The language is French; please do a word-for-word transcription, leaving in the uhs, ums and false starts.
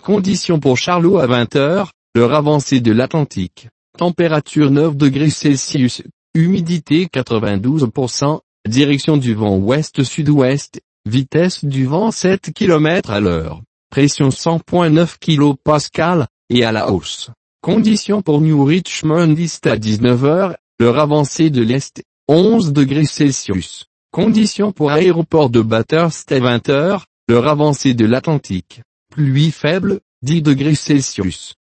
Conditions pour Charlot à vingt heures, l'heure avancée de l'Atlantique. Température neuf degrés Celsius, humidité quatre-vingt-douze pour cent, direction du vent ouest-sud-ouest, vitesse du vent sept kilomètres à l'heure, pression cent virgule neuf kilopascales, et à la hausse. Conditions pour New Richmond East à dix-neuf heures, l'heure avancée de l'Est, onze degrés Celsius. Conditions pour aéroport de Bathurst à vingt heures, l'heure avancée de l'Atlantique. Pluie faible, dix degrés Celsius.